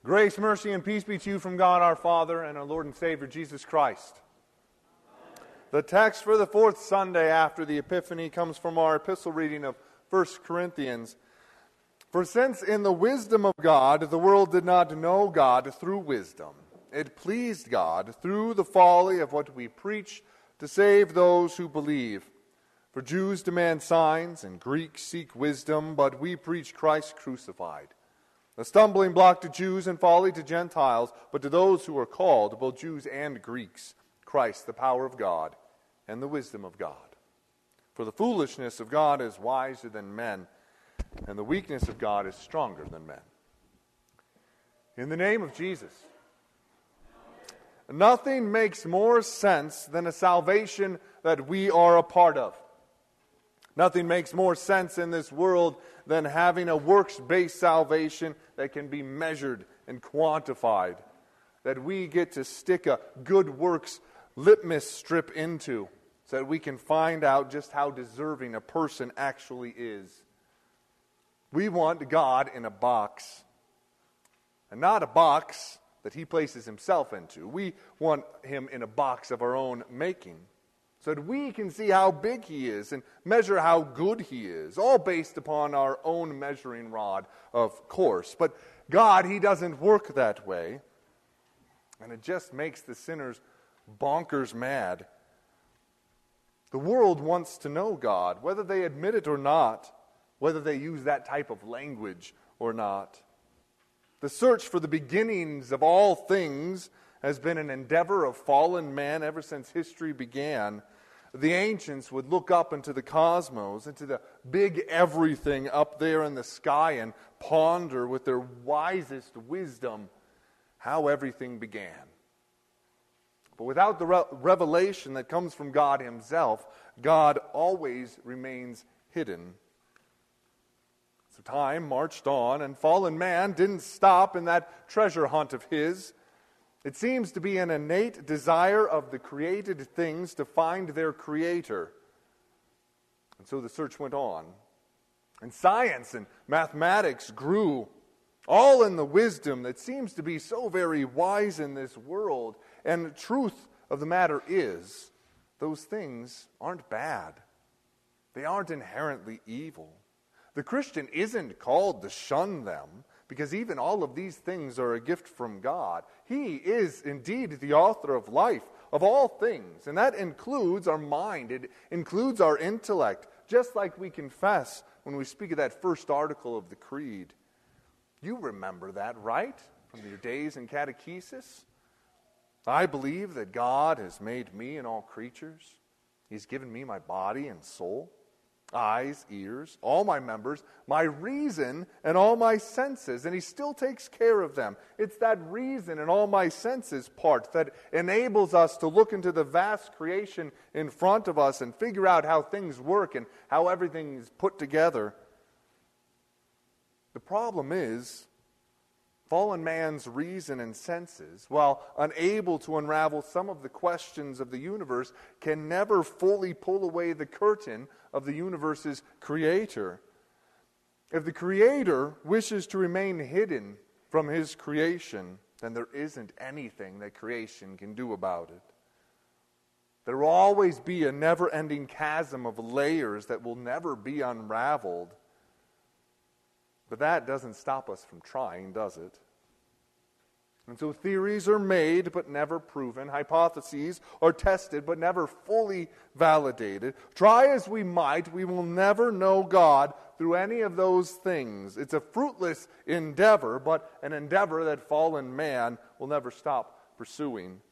Grace, mercy, and peace be to you from God our Father and our Lord and Savior Jesus Christ. Amen. The text for the fourth Sunday after the Epiphany comes from our epistle reading of 1 Corinthians. For since in the wisdom of God the world did not know God through wisdom, it pleased God through the folly of what we preach to save those who believe. For Jews demand signs and Greeks seek wisdom, but we preach Christ crucified. A stumbling block to Jews and folly to Gentiles, but to those who are called, both Jews and Greeks, Christ, the power of God and the wisdom of God. For the foolishness of God is wiser than men, and the weakness of God is stronger than men. In the name of Jesus. Nothing makes more sense than a salvation that we are a part of. Nothing makes more sense in this world than having a works-based salvation that can be measured and quantified, that we get to stick a good works litmus strip into so that we can find out just how deserving a person actually is. We want God in a box, and not a box that he places himself into. We want him in a box of our own making, so that we can see how big he is and measure how good he is, all based upon our own measuring rod, of course. But God, he doesn't work that way, and it just makes the sinners bonkers mad. The world wants to know God, whether they admit it or not, whether they use that type of language or not. The search for the beginnings of all things has been an endeavor of fallen man ever since history began. The ancients would look up into the cosmos, into the big everything up there in the sky, and ponder with their wisest wisdom how everything began. But without the revelation that comes from God himself, God always remains hidden. So time marched on, and fallen man didn't stop in that treasure hunt of his. It seems to be an innate desire of the created things to find their creator. And so the search went on. And science and mathematics grew, all in the wisdom that seems to be so very wise in this world. And the truth of the matter is, those things aren't bad. They aren't inherently evil. The Christian isn't called to shun them, because even all of these things are a gift from God. He is indeed the author of life, of all things, and that includes our mind. It includes our intellect, just like we confess when we speak of that first article of the Creed. You remember that, right? From your days in catechesis? I believe that God has made me and all creatures. He's given me my body and soul, eyes, ears, all my members, my reason, and all my senses, and he still takes care of them. It's that reason and all my senses part that enables us to look into the vast creation in front of us and figure out how things work and how everything is put together. The problem is, fallen man's reason and senses, while unable to unravel some of the questions of the universe, can never fully pull away the curtain of the universe's creator. If the creator wishes to remain hidden from his creation, then there isn't anything that creation can do about it. There will always be a never-ending chasm of layers that will never be unraveled. But that doesn't stop us from trying, does it? And so theories are made but never proven. Hypotheses are tested but never fully validated. Try as we might, we will never know God through any of those things. It's a fruitless endeavor, but an endeavor that fallen man will never stop pursuing.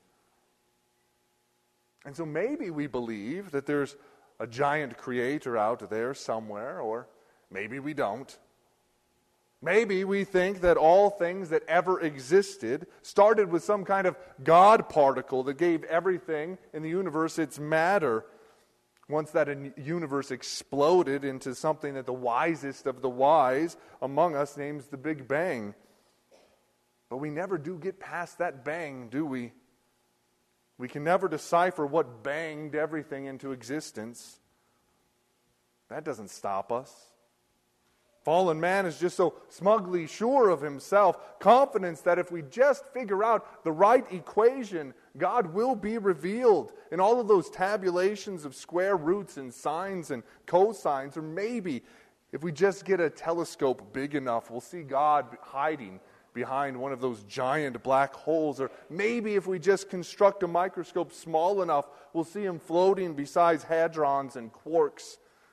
And so maybe we believe that there's a giant creator out there somewhere, or maybe we don't. Maybe we think that all things that ever existed started with some kind of God particle that gave everything in the universe its matter. Once that universe exploded into something that the wisest of the wise among us names the Big Bang. But we never do get past that bang, do we? We can never decipher what banged everything into existence. That doesn't stop us. Fallen man is just so smugly sure of himself, confidence that if we just figure out the right equation, God will be revealed in all of those tabulations of square roots and sines and cosines. Or maybe if we just get a telescope big enough, we'll see God hiding behind one of those giant black holes. Or maybe if we just construct a microscope small enough, we'll see him floating beside hadrons and quarks.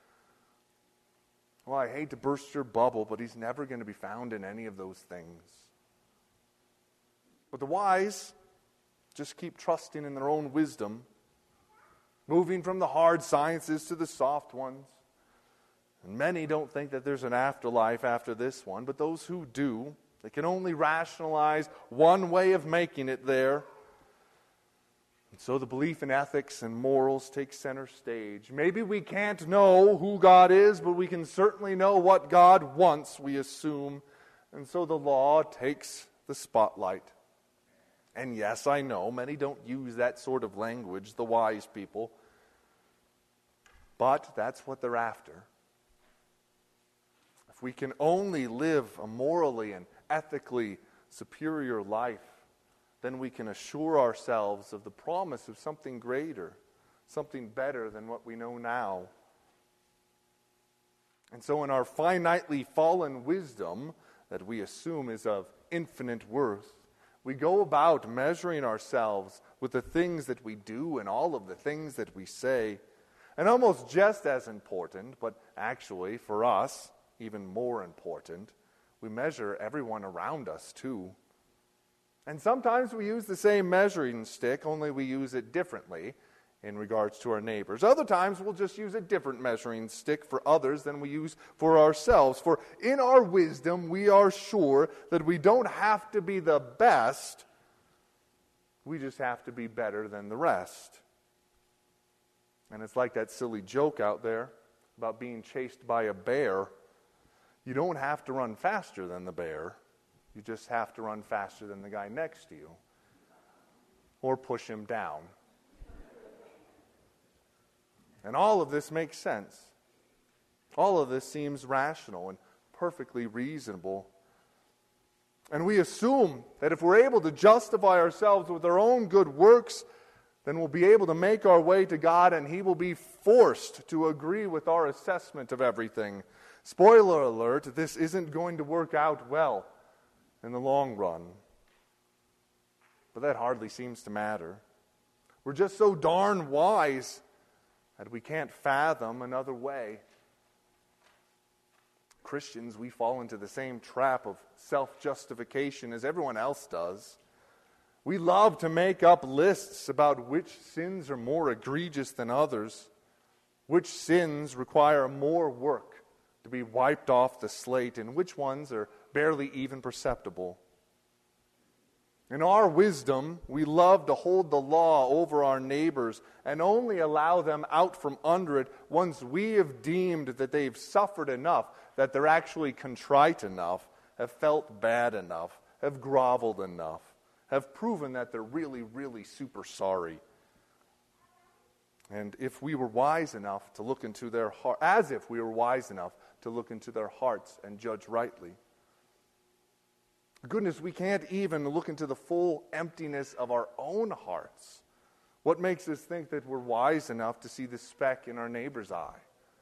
Well, I hate to burst your bubble, but he's never going to be found in any of those things. But the wise just keep trusting in their own wisdom, moving from the hard sciences to the soft ones. And many don't think that there's an afterlife after this one, but those who do, they can only rationalize one way of making it there. And so the belief in ethics and morals takes center stage. Maybe we can't know who God is, but we can certainly know what God wants, we assume. And so the law takes the spotlight. And yes, I know, many don't use that sort of language, the wise people. But that's what they're after. If we can only live a morally and ethically superior life, then we can assure ourselves of the promise of something greater, something better than what we know now. And so in our finitely fallen wisdom that we assume is of infinite worth, we go about measuring ourselves with the things that we do and all of the things that we say. And almost just as important, but actually for us, even more important, we measure everyone around us too. And sometimes we use the same measuring stick, only we use it differently in regards to our neighbors. Other times we'll just use a different measuring stick for others than we use for ourselves. For in our wisdom, we are sure that we don't have to be the best, we just have to be better than the rest. And it's like that silly joke out there about being chased by a bear. You don't have to run faster than the bear. You just have to run faster than the guy next to you. Or push him down. And all of this makes sense. All of this seems rational and perfectly reasonable. And we assume that if we're able to justify ourselves with our own good works, then we'll be able to make our way to God, and He will be forced to agree with our assessment of everything. Spoiler alert, this isn't going to work out well in the long run. But that hardly seems to matter. We're just so darn wise that we can't fathom another way. Christians, we fall into the same trap of self-justification as everyone else does. We love to make up lists about which sins are more egregious than others, which sins require more work to be wiped off the slate, and which ones are barely even perceptible. In our wisdom, we love to hold the law over our neighbors and only allow them out from under it once we have deemed that they've suffered enough, that they're actually contrite enough, have felt bad enough, have groveled enough, have proven that they're really, really super sorry. And if we were wise enough to look into their heart, as if we were wise enough to look into their hearts and judge rightly. Goodness, we can't even look into the full emptiness of our own hearts. What makes us think that we're wise enough to see the speck in our neighbor's eye?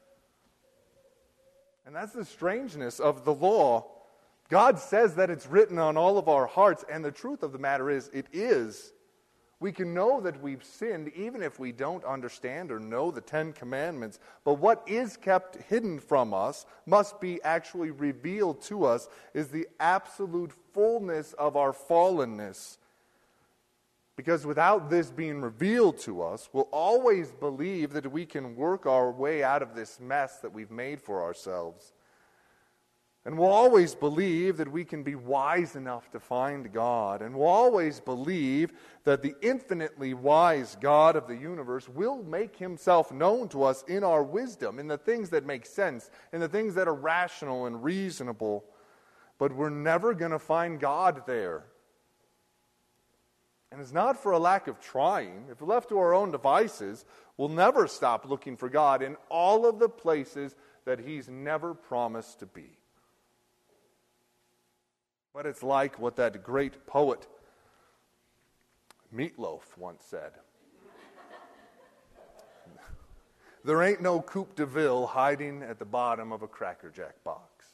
And that's the strangeness of the law. God says that it's written on all of our hearts, and the truth of the matter is, it is. We can know that we've sinned even if we don't understand or know the 10 Commandments. But what is kept hidden from us must be actually revealed to us is the absolute fullness of our fallenness. Because without this being revealed to us, we'll always believe that we can work our way out of this mess that we've made for ourselves. And we'll always believe that we can be wise enough to find God. And we'll always believe that the infinitely wise God of the universe will make Himself known to us in our wisdom, in the things that make sense, in the things that are rational and reasonable. But we're never going to find God there. And it's not for a lack of trying. If we're left to our own devices, we'll never stop looking for God in all of the places that He's never promised to be. But it's like what that great poet Meatloaf once said. There ain't no Coupe de Ville hiding at the bottom of a Cracker Jack box.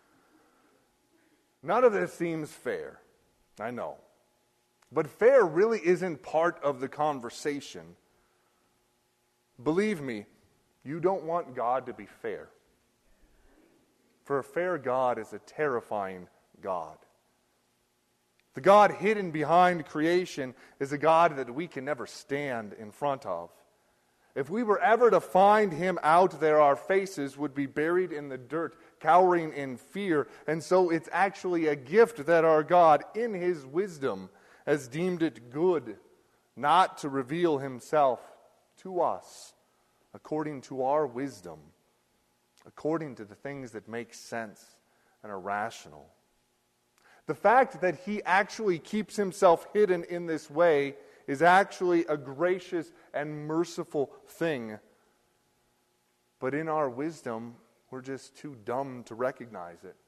None of this seems fair, I know. But fair really isn't part of the conversation. Believe me, you don't want God to be fair. For a fair God is a terrifying God. The God hidden behind creation is a God that we can never stand in front of. If we were ever to find him out there, our faces would be buried in the dirt, cowering in fear. And so it's actually a gift that our God, in his wisdom, has deemed it good not to reveal himself to us according to our wisdom, according to the things that make sense and are rational. The fact that he actually keeps himself hidden in this way is actually a gracious and merciful thing. But in our wisdom, we're just too dumb to recognize it.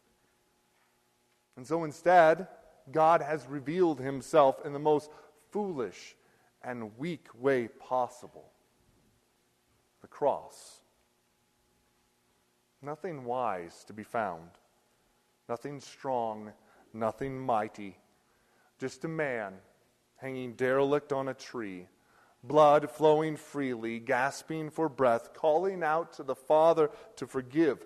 And so instead, God has revealed himself in the most foolish and weak way possible. The cross. Nothing wise to be found. Nothing strong, nothing mighty. Just a man hanging derelict on a tree, blood flowing freely, gasping for breath, calling out to the Father to forgive,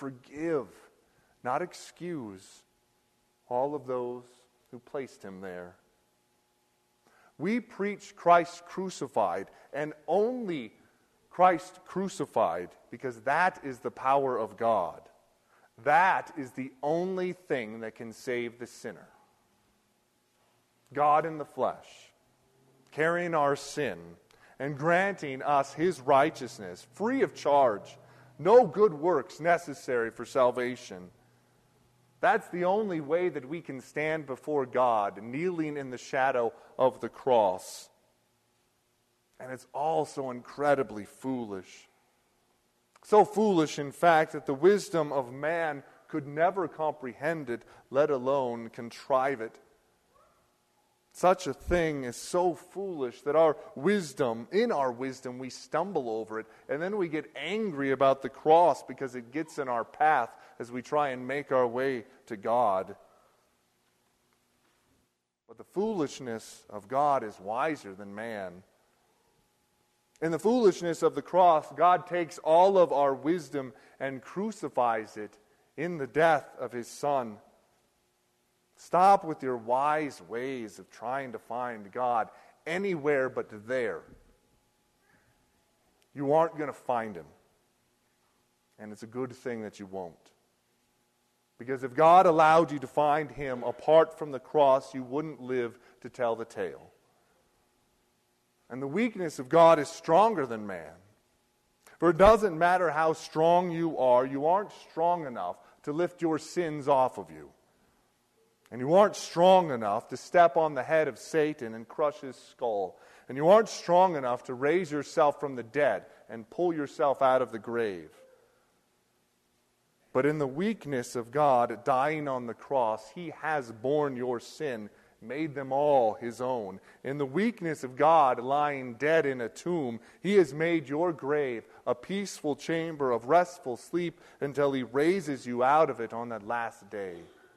not excuse all of those who placed him there. We preach Christ crucified, and only Christ crucified, because that is the power of God. That is the only thing that can save the sinner. God in the flesh, carrying our sin and granting us his righteousness, free of charge, no good works necessary for salvation. That's the only way that we can stand before God, kneeling in the shadow of the cross. And it's all so incredibly foolish. So foolish, in fact, that the wisdom of man could never comprehend it, let alone contrive it. Such a thing is so foolish that in our wisdom, we stumble over it, and then we get angry about the cross because it gets in our path as we try and make our way to God. But the foolishness of God is wiser than man. In the foolishness of the cross, God takes all of our wisdom and crucifies it in the death of his Son. Stop with your wise ways of trying to find God anywhere but there. You aren't going to find him. And it's a good thing that you won't. Because if God allowed you to find him apart from the cross, you wouldn't live to tell the tale. And the weakness of God is stronger than man. For it doesn't matter how strong you aren't strong enough to lift your sins off of you. And you aren't strong enough to step on the head of Satan and crush his skull. And you aren't strong enough to raise yourself from the dead and pull yourself out of the grave. But in the weakness of God dying on the cross, he has borne your sin, made them all his own. In the weakness of God lying dead in a tomb, he has made your grave a peaceful chamber of restful sleep until he raises you out of it on that last day.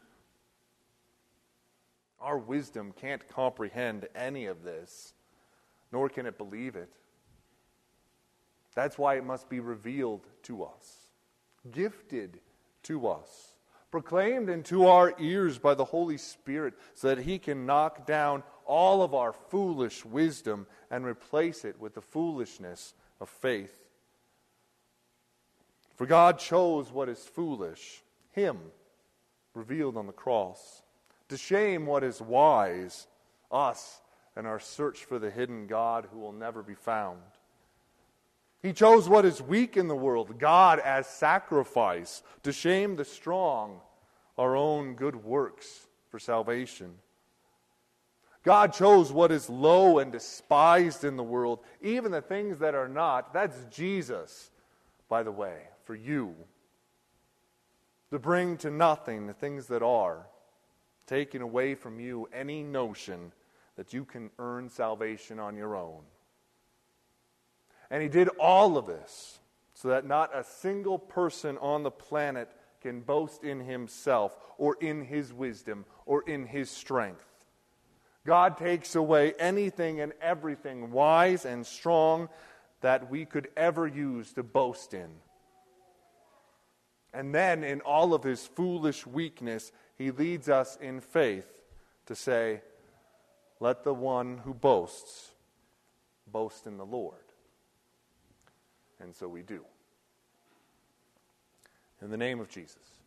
Our wisdom can't comprehend any of this, nor can it believe it. That's why it must be revealed to us, gifted to us, proclaimed into our ears by the Holy Spirit, so that he can knock down all of our foolish wisdom and replace it with the foolishness of faith. For God chose what is foolish, him, revealed on the cross, to shame what is wise, us, and our search for the hidden God who will never be found. He chose what is weak in the world, God as sacrifice, to shame the strong, our own good works for salvation. God chose what is low and despised in the world, even the things that are not. That's Jesus, by the way, for you. To bring to nothing the things that are, taking away from you any notion that you can earn salvation on your own. And he did all of this so that not a single person on the planet can boast in himself or in his wisdom or in his strength. God takes away anything and everything wise and strong that we could ever use to boast in. And then, in all of his foolish weakness, he leads us in faith to say, let the one who boasts boast in the Lord. And so we do. In the name of Jesus.